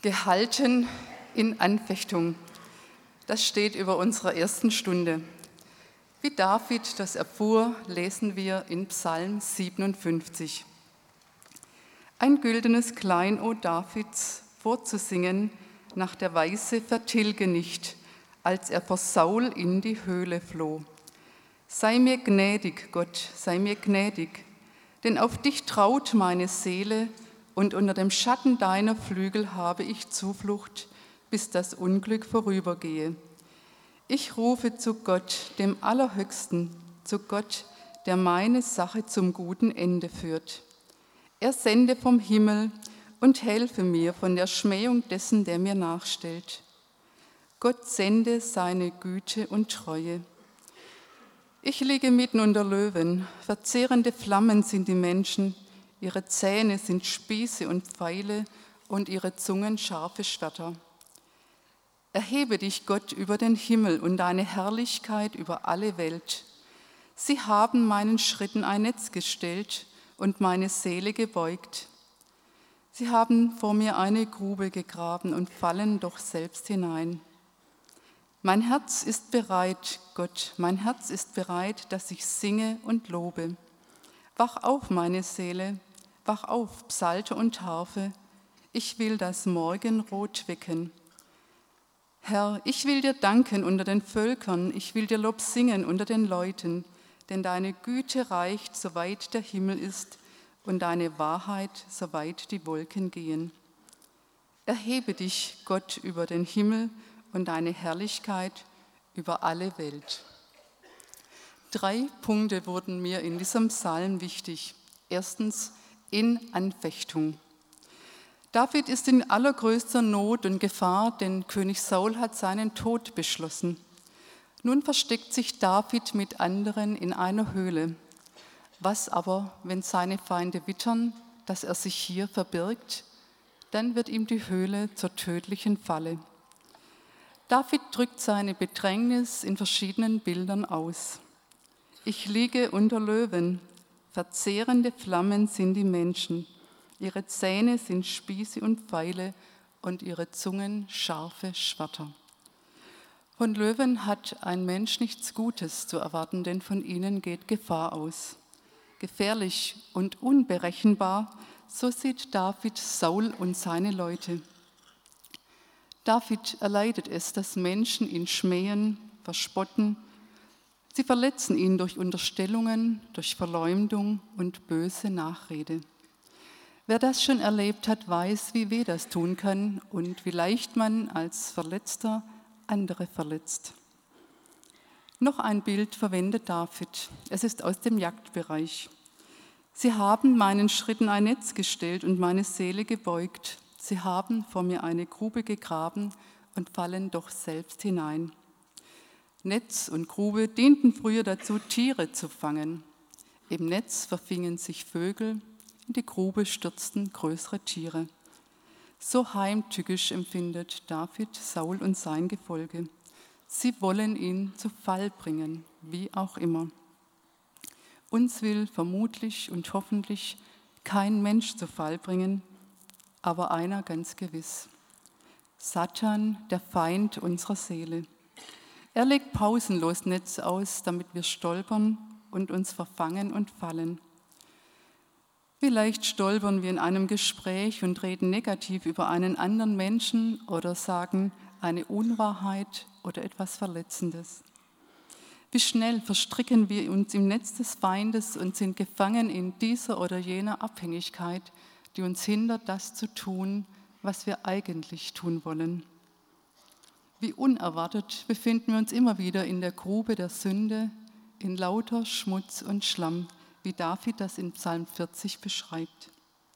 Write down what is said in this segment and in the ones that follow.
Gehalten in Anfechtung. Das steht über unserer ersten Stunde. Wie David das erfuhr, lesen wir in Psalm 57. Ein güldenes Kleinod Davids vorzusingen, nach der Weise vertilge nicht, als er vor Saul in die Höhle floh. Sei mir gnädig, Gott, sei mir gnädig, denn auf dich traut meine Seele, und unter dem Schatten deiner Flügel habe ich Zuflucht, bis das Unglück vorübergehe. Ich rufe zu Gott, dem Allerhöchsten, zu Gott, der meine Sache zum guten Ende führt. Er sende vom Himmel und helfe mir von der Schmähung dessen, der mir nachstellt. Gott sende seine Güte und Treue. Ich liege mitten unter Löwen, verzehrende Flammen sind die Menschen, ihre Zähne sind Spieße und Pfeile und ihre Zungen scharfe Schwerter. Erhebe dich, Gott, über den Himmel und deine Herrlichkeit über alle Welt. Sie haben meinen Schritten ein Netz gestellt und meine Seele gebeugt. Sie haben vor mir eine Grube gegraben und fallen doch selbst hinein. Mein Herz ist bereit, Gott, mein Herz ist bereit, dass ich singe und lobe. Wach auf, meine Seele, wach auf, Psalter und Harfe, ich will das Morgenrot wecken. Herr, ich will dir danken unter den Völkern, ich will dir Lob singen unter den Leuten, denn deine Güte reicht, soweit der Himmel ist, und deine Wahrheit, soweit die Wolken gehen. Erhebe dich, Gott, über den Himmel und deine Herrlichkeit über alle Welt. 3 Punkte wurden mir in diesem Psalm wichtig. Erstens, in Anfechtung. David ist in allergrößter Not und Gefahr, denn König Saul hat seinen Tod beschlossen. Nun versteckt sich David mit anderen in einer Höhle. Was aber, wenn seine Feinde wittern, dass er sich hier verbirgt? Dann wird ihm die Höhle zur tödlichen Falle. David drückt seine Bedrängnis in verschiedenen Bildern aus. Ich liege unter Löwen, verzehrende Flammen sind die Menschen, ihre Zähne sind Spieße und Pfeile und ihre Zungen scharfe Schwerter. Von Löwen hat ein Mensch nichts Gutes zu erwarten, denn von ihnen geht Gefahr aus. Gefährlich und unberechenbar, so sieht David Saul und seine Leute. David erleidet es, dass Menschen ihn schmähen, verspotten. Sie verletzen ihn durch Unterstellungen, durch Verleumdung und böse Nachrede. Wer das schon erlebt hat, weiß, wie weh das tun kann und wie leicht man als Verletzter andere verletzt. Noch ein Bild verwendet David. Es ist aus dem Jagdbereich. Sie haben meinen Schritten ein Netz gestellt und meine Seele gebeugt. Sie haben vor mir eine Grube gegraben und fallen doch selbst hinein. Netz und Grube dienten früher dazu, Tiere zu fangen. Im Netz verfingen sich Vögel, in die Grube stürzten größere Tiere. So heimtückisch empfindet David Saul und sein Gefolge. Sie wollen ihn zu Fall bringen, wie auch immer. Uns will vermutlich und hoffentlich kein Mensch zu Fall bringen, aber einer ganz gewiss. Satan, der Feind unserer Seele. Er legt pausenlos Netz aus, damit wir stolpern und uns verfangen und fallen. Vielleicht stolpern wir in einem Gespräch und reden negativ über einen anderen Menschen oder sagen eine Unwahrheit oder etwas Verletzendes. Wie schnell verstricken wir uns im Netz des Feindes und sind gefangen in dieser oder jener Abhängigkeit, die uns hindert, das zu tun, was wir eigentlich tun wollen. Wie unerwartet befinden wir uns immer wieder in der Grube der Sünde, in lauter Schmutz und Schlamm, wie David das in Psalm 40 beschreibt.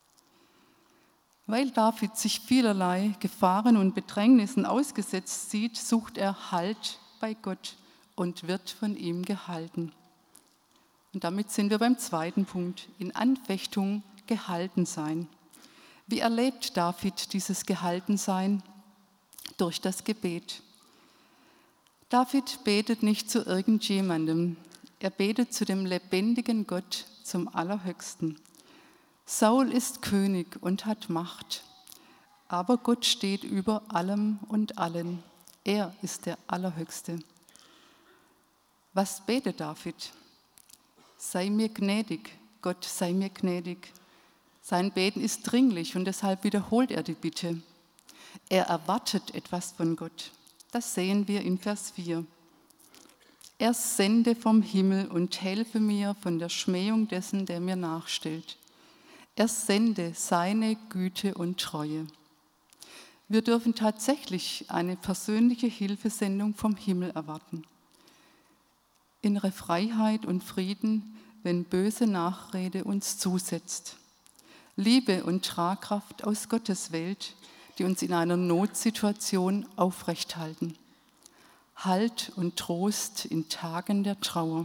Weil David sich vielerlei Gefahren und Bedrängnissen ausgesetzt sieht, sucht er Halt bei Gott und wird von ihm gehalten. Und damit sind wir beim 2. Punkt, in Anfechtung gehalten sein. Wie erlebt David dieses Gehaltensein? Durch das Gebet. David betet nicht zu irgendjemandem, er betet zu dem lebendigen Gott, zum Allerhöchsten. Saul ist König und hat Macht. Aber Gott steht über allem und allen. Er ist der Allerhöchste. Was betet David? Sei mir gnädig, Gott, sei mir gnädig. Sein Beten ist dringlich und deshalb wiederholt er die Bitte. Er erwartet etwas von Gott. Das sehen wir in Vers 4. Er sende vom Himmel und helfe mir von der Schmähung dessen, der mir nachstellt. Er sende seine Güte und Treue. Wir dürfen tatsächlich eine persönliche Hilfesendung vom Himmel erwarten. Innere Freiheit und Frieden, wenn böse Nachrede uns zusetzt. Liebe und Tragkraft aus Gottes Welt, die uns in einer Notsituation aufrechthalten. Halt und Trost in Tagen der Trauer.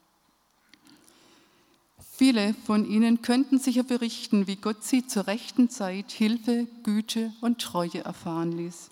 Viele von Ihnen könnten sicher berichten, wie Gott sie zur rechten Zeit Hilfe, Güte und Treue erfahren ließ.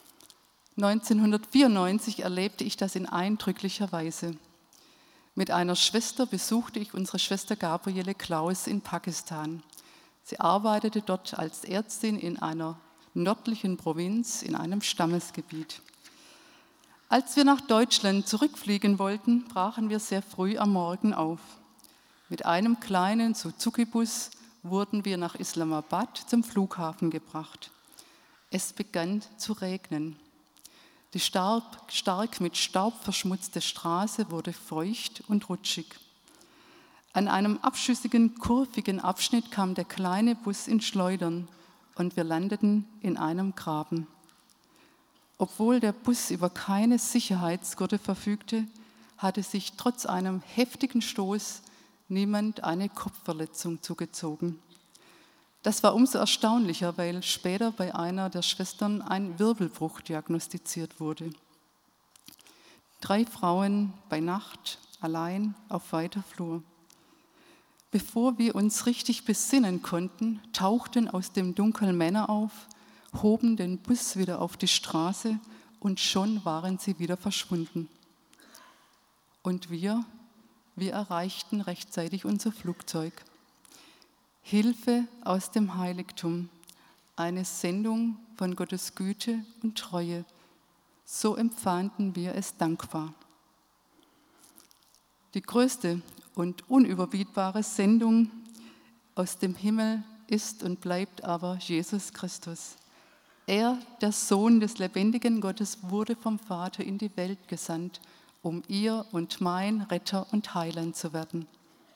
1994 erlebte ich das in eindrücklicher Weise. Mit einer Schwester besuchte ich unsere Schwester Gabriele Klaus in Pakistan. Sie arbeitete dort als Ärztin in einer nördlichen Provinz in einem Stammesgebiet. Als wir nach Deutschland zurückfliegen wollten, brachen wir sehr früh am Morgen auf. Mit einem kleinen Suzuki-Bus wurden wir nach Islamabad zum Flughafen gebracht. Es begann zu regnen. Die stark mit Staub verschmutzte Straße wurde feucht und rutschig. An einem abschüssigen, kurvigen Abschnitt kam der kleine Bus ins Schleudern und wir landeten in einem Graben. Obwohl der Bus über keine Sicherheitsgurte verfügte, hatte sich trotz einem heftigen Stoß niemand eine Kopfverletzung zugezogen. Das war umso erstaunlicher, weil später bei einer der Schwestern ein Wirbelbruch diagnostiziert wurde. 3 Frauen bei Nacht, allein auf weiter Flur. Bevor wir uns richtig besinnen konnten, tauchten aus dem Dunkel Männer auf, hoben den Bus wieder auf die Straße und schon waren sie wieder verschwunden. Und wir erreichten rechtzeitig unser Flugzeug. Hilfe aus dem Heiligtum, eine Sendung von Gottes Güte und Treue. So empfanden wir es dankbar. Die größte und unüberbietbare Sendung aus dem Himmel ist und bleibt aber Jesus Christus. Er, der Sohn des lebendigen Gottes, wurde vom Vater in die Welt gesandt, um ihr und mein Retter und Heiland zu werden.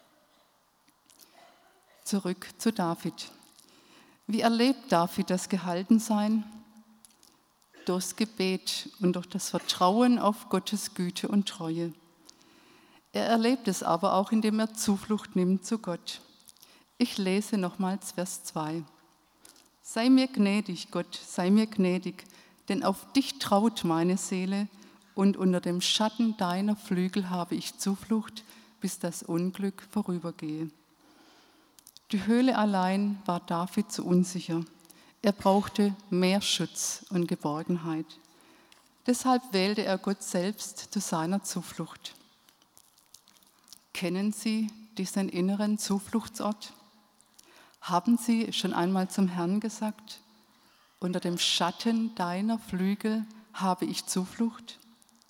Zurück zu David. Wie erlebt David das Gehaltensein? Durchs Gebet und durch das Vertrauen auf Gottes Güte und Treue. Er erlebt es aber auch, indem er Zuflucht nimmt zu Gott. Ich lese nochmals Vers 2. Sei mir gnädig, Gott, sei mir gnädig, denn auf dich traut meine Seele und unter dem Schatten deiner Flügel habe ich Zuflucht, bis das Unglück vorübergehe. Die Höhle allein war David zu unsicher. Er brauchte mehr Schutz und Geborgenheit. Deshalb wählte er Gott selbst zu seiner Zuflucht. Kennen Sie diesen inneren Zufluchtsort? Haben Sie schon einmal zum Herrn gesagt, unter dem Schatten deiner Flügel habe ich Zuflucht?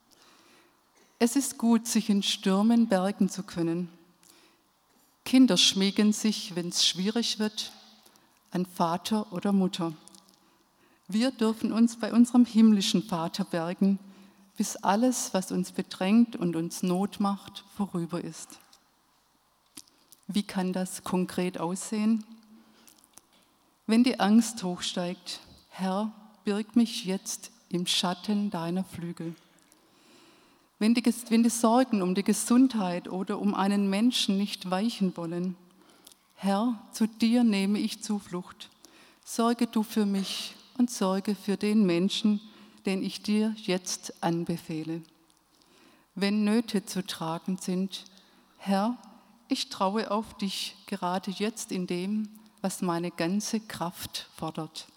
Es ist gut, sich in Stürmen bergen zu können. Kinder schmiegen sich, wenn es schwierig wird, an Vater oder Mutter. Wir dürfen uns bei unserem himmlischen Vater bergen, bis alles, was uns bedrängt und uns Not macht, vorüber ist. Wie kann das konkret aussehen? Wenn die Angst hochsteigt, Herr, birg mich jetzt im Schatten deiner Flügel. Wenn die Sorgen um die Gesundheit oder um einen Menschen nicht weichen wollen, Herr, zu dir nehme ich Zuflucht. Sorge du für mich und sorge für den Menschen, den ich dir jetzt anbefehle. Wenn Nöte zu tragen sind, Herr, ich traue auf dich gerade jetzt in dem, was meine ganze Kraft fordert.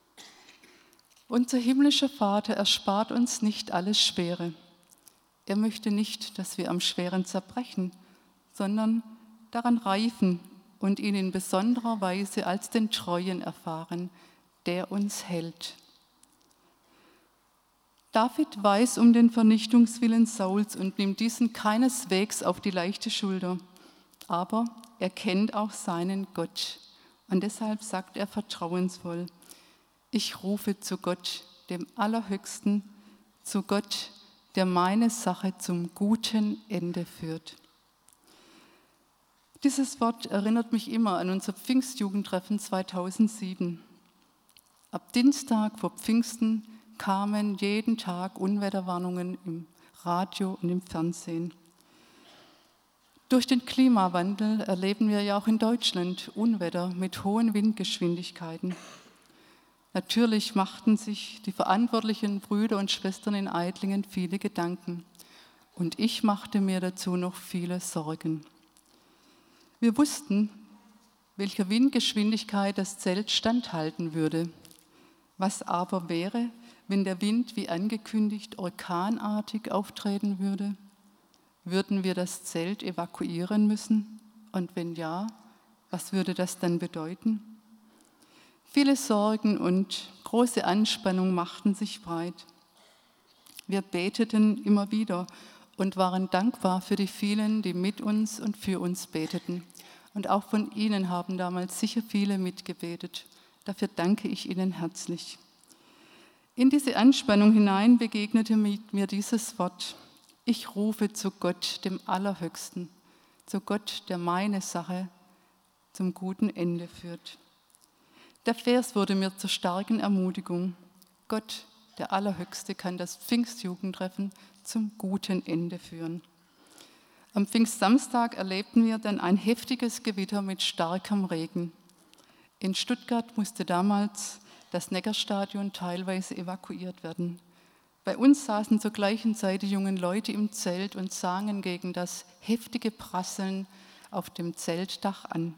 Unser himmlischer Vater erspart uns nicht alles Schwere. Er möchte nicht, dass wir am Schweren zerbrechen, sondern daran reifen und ihn in besonderer Weise als den Treuen erfahren, der uns hält. David weiß um den Vernichtungswillen Sauls und nimmt diesen keineswegs auf die leichte Schulter. Aber er kennt auch seinen Gott. Und deshalb sagt er vertrauensvoll: Ich rufe zu Gott, dem Allerhöchsten, zu Gott, der meine Sache zum guten Ende führt. Dieses Wort erinnert mich immer an unser Pfingstjugendtreffen 2007. Ab Dienstag vor Pfingsten kamen jeden Tag Unwetterwarnungen im Radio und im Fernsehen. Durch den Klimawandel erleben wir ja auch in Deutschland Unwetter mit hohen Windgeschwindigkeiten. Natürlich machten sich die verantwortlichen Brüder und Schwestern in Aidlingen viele Gedanken. Und ich machte mir dazu noch viele Sorgen. Wir wussten, welcher Windgeschwindigkeit das Zelt standhalten würde. Was aber wäre, wenn der Wind wie angekündigt orkanartig auftreten würde? Würden wir das Zelt evakuieren müssen? Und wenn ja, was würde das dann bedeuten? Viele Sorgen und große Anspannung machten sich breit. Wir beteten immer wieder und waren dankbar für die vielen, die mit uns und für uns beteten. Und auch von Ihnen haben damals sicher viele mitgebetet. Dafür danke ich Ihnen herzlich. In diese Anspannung hinein begegnete mir dieses Wort: Ich rufe zu Gott, dem Allerhöchsten, zu Gott, der meine Sache zum guten Ende führt. Der Vers wurde mir zur starken Ermutigung. Gott, der Allerhöchste, kann das Pfingstjugendtreffen zum guten Ende führen. Am Pfingstsamstag erlebten wir dann ein heftiges Gewitter mit starkem Regen. In Stuttgart musste damals das Neckarstadion teilweise evakuiert werden. Bei uns saßen zur gleichen Zeit die jungen Leute im Zelt und sangen gegen das heftige Prasseln auf dem Zeltdach an.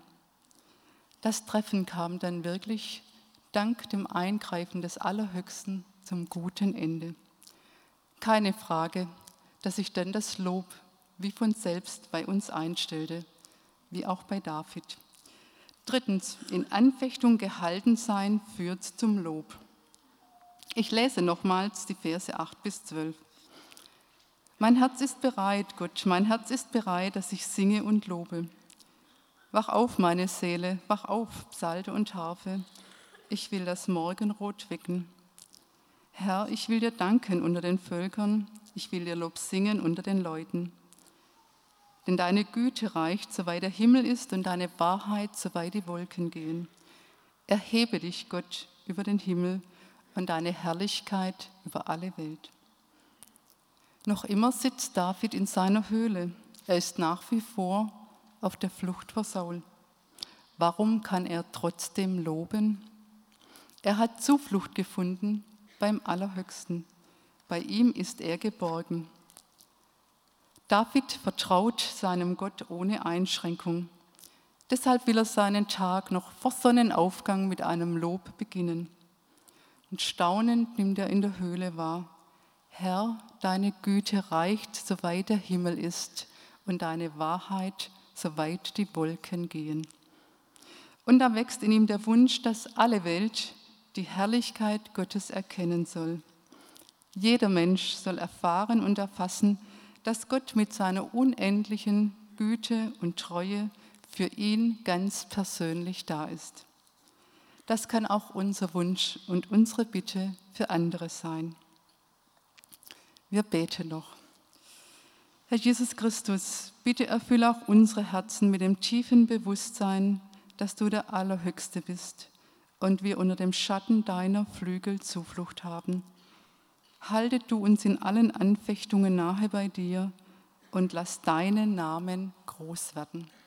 Das Treffen kam dann wirklich dank dem Eingreifen des Allerhöchsten zum guten Ende. Keine Frage, dass sich dann das Lob wie von selbst bei uns einstellte, wie auch bei David. Drittens, in Anfechtung gehalten sein führt zum Lob. Ich lese nochmals die Verse 8 bis 12. Mein Herz ist bereit, Gott, mein Herz ist bereit, dass ich singe und lobe. Wach auf, meine Seele, wach auf, Psalter und Harfe. Ich will das Morgenrot wecken. Herr, ich will dir danken unter den Völkern, ich will dir Lob singen unter den Leuten. Denn deine Güte reicht, soweit der Himmel ist, und deine Wahrheit, soweit die Wolken gehen. Erhebe dich, Gott, über den Himmel und deine Herrlichkeit über alle Welt. Noch immer sitzt David in seiner Höhle. Er ist nach wie vor auf der Flucht vor Saul. Warum kann er trotzdem loben? Er hat Zuflucht gefunden beim Allerhöchsten. Bei ihm ist er geborgen. David vertraut seinem Gott ohne Einschränkung. Deshalb will er seinen Tag noch vor Sonnenaufgang mit einem Lob beginnen. Und staunend nimmt er in der Höhle wahr: Herr, deine Güte reicht, soweit der Himmel ist, und deine Wahrheit, soweit die Wolken gehen. Und da wächst in ihm der Wunsch, dass alle Welt die Herrlichkeit Gottes erkennen soll. Jeder Mensch soll erfahren und erfassen, dass Gott mit seiner unendlichen Güte und Treue für ihn ganz persönlich da ist. Das kann auch unser Wunsch und unsere Bitte für andere sein. Wir beten noch. Herr Jesus Christus, bitte erfülle auch unsere Herzen mit dem tiefen Bewusstsein, dass du der Allerhöchste bist und wir unter dem Schatten deiner Flügel Zuflucht haben. Halte du uns in allen Anfechtungen nahe bei dir und lass deinen Namen groß werden.